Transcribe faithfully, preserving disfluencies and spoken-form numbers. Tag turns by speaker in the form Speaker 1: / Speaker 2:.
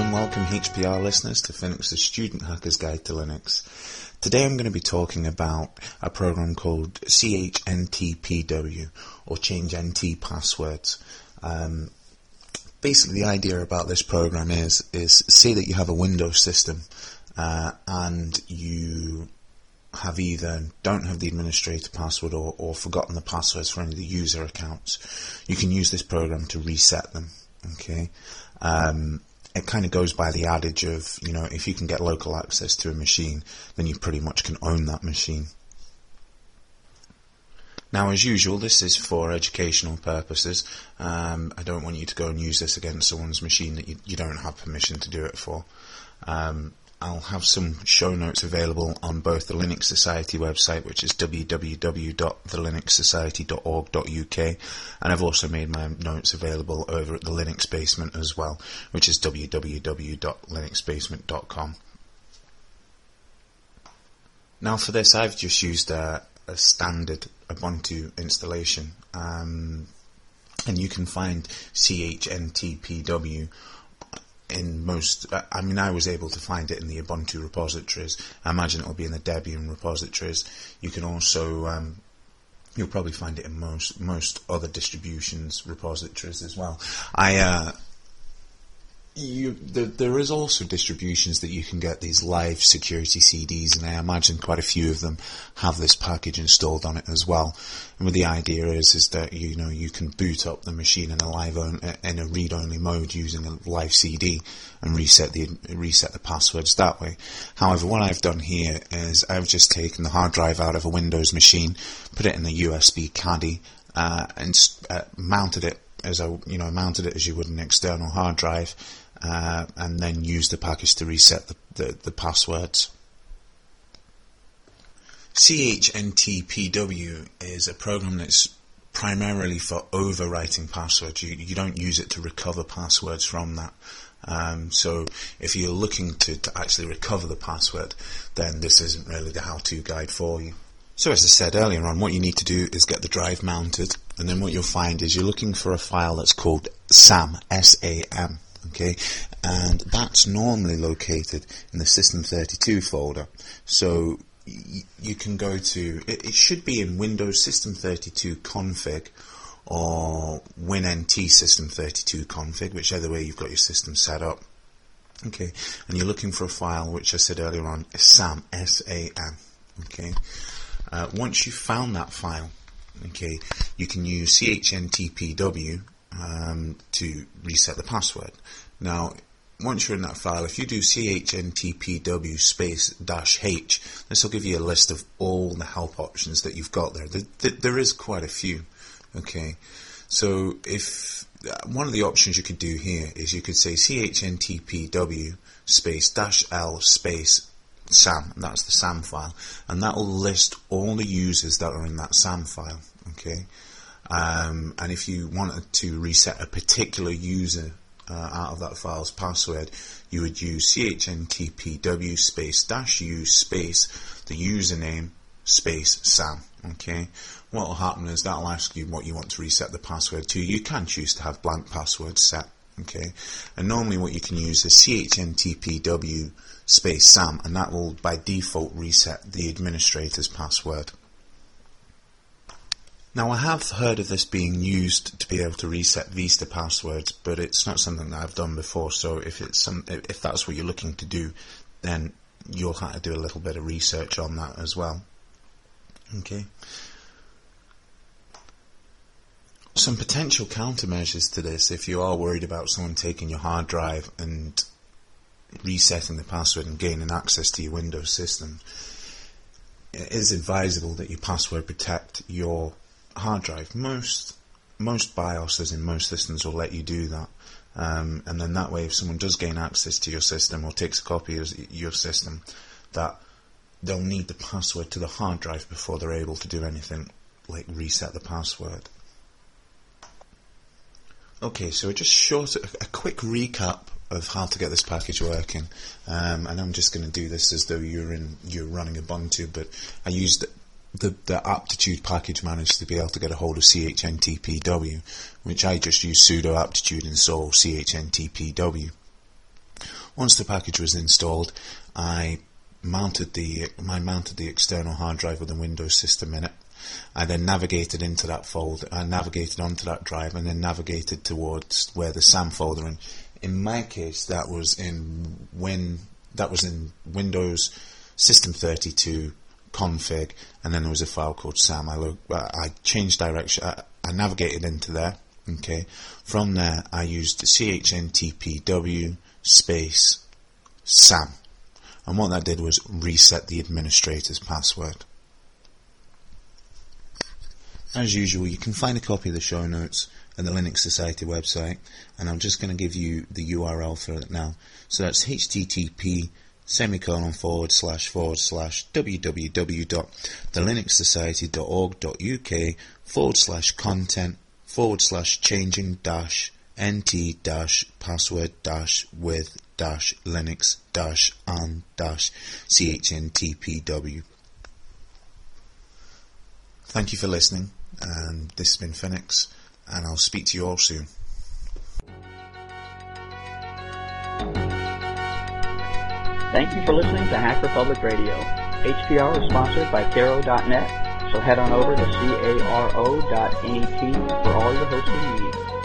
Speaker 1: and welcome H P R listeners to Phoenix's Student Hacker's Guide to Linux. Today I'm going to be talking about a program called C H N T P W, or Change N T Passwords. Um, basically the idea about this program is, is say that you have a Windows system uh, and you have either don't have the administrator password or, or forgotten the passwords for any of the user accounts. You can use this program to reset them. Okay. Um, it kind of goes by the adage of, you know, if you can get local access to a machine, then you pretty much can own that machine. Now, as usual, this is for educational purposes. Um, I don't want you to go and use this against someone's machine that you, you don't have permission to do it for. Um, I'll have some show notes available on both the Linux Society website, which is w w w dot the linux society dot org dot u k, and I've also made my notes available over at the Linux Basement as well, which is w w w dot linux basement dot com. Now for this, I've just used a, a standard Ubuntu installation, um, and you can find C H N T P W in most, I mean, I was able to find it in the Ubuntu repositories. I imagine it'll be in the Debian repositories. You can also, um, you'll probably find it in most most other distributions repositories as well. I, uh, you, there, there is also distributions that you can get these live security C Ds, and I imagine quite a few of them have this package installed on it as well. And what the idea is, is that, you know, you can boot up the machine in a live on, in a read-only mode using a live C D and reset the reset the passwords that way. However, what I've done here is I've just taken the hard drive out of a Windows machine, put it in the U S B caddy, uh, and uh, mounted it as a, you know, mounted it as you would an external hard drive, uh, and then used the package to reset the, the, the passwords. C H N T P W is a program that's primarily for overwriting passwords. You, you don't use it to recover passwords from that. Um, so if you're looking to, to actually recover the password, then this isn't really the how-to guide for you. So as I said earlier on, what you need to do is get the drive mounted, and then what you'll find is you're looking for a file that's called SAM, S A M, okay, and that's normally located in the System thirty-two folder. So y you can go to, it, it should be in Windows System thirty-two config or WinNT System thirty-two config, whichever way you've got your system set up. Okay, and you're looking for a file which I said earlier on is SAM, S A M, okay. Uh, once you've found that file, okay, you can use C H N T P W um, to reset the password. Now, once you're in that file, if you do C H N T P W space dash H, this will give you a list of all the help options that you've got there. There, there is quite a few, okay. So if uh, one of the options you could do here is you could say C H N T P W space dash L space SAM, and that's the SAM file, and that will list all the users that are in that SAM file, okay. Um, and if you wanted to reset a particular user uh, out of that file's password, you would use C H N T P W space dash U space the username space SAM, okay. What will happen is that will ask you what you want to reset the password to. You can choose to have blank passwords set, okay, and normally what you can use is C H N T P W space SAM, and that will by default reset the administrator's password. Now, I have heard of this being used to be able to reset Vista passwords, but it's not something that I've done before. So if it's some, if that's what you're looking to do, then you'll have to do a little bit of research on that as well. Okay. Some potential countermeasures to this, if you are worried about someone taking your hard drive and resetting the password and gaining access to your Windows system, it is advisable that you password protect your hard drive. Most most BIOSes in most systems will let you do that, um, and then that way if someone does gain access to your system or takes a copy of your system, that they'll need the password to the hard drive before they're able to do anything like reset the password. Okay, so just short, a quick recap of how to get this package working, um, and I'm just going to do this as though you're in you're running Ubuntu, but I used the the aptitude package manager to be able to get a hold of C H N T P W, which I just use sudo aptitude install C H N T P W. Once the package was installed, I mounted the I mounted the external hard drive with the Windows system in it. I then navigated into that folder, I navigated onto that drive, and then navigated towards where the SAM folder. And in my case, that was in Win, that was in Windows System thirty-two config, and then there was a file called SAM. I lo- I changed direction. I, I navigated into there. Okay, from there I used chntpw space SAM, and what that did was reset the administrator's password. As usual, you can find a copy of the show notes at the Linux Society website, and I'm just going to give you the U R L for it now. So that's http semicolon forward slash forward slash www.thelinuxsociety.org.uk forward slash content forward slash changing dash nt dash password dash with dash linux dash on dash chntpw. Thank you for listening, and this has been Phoenix, and I'll speak to you all soon.
Speaker 2: Thank you for listening to Hack Republic Radio. H P R is sponsored by Caro dot net, so head on over to caro dot net for all your hosting needs.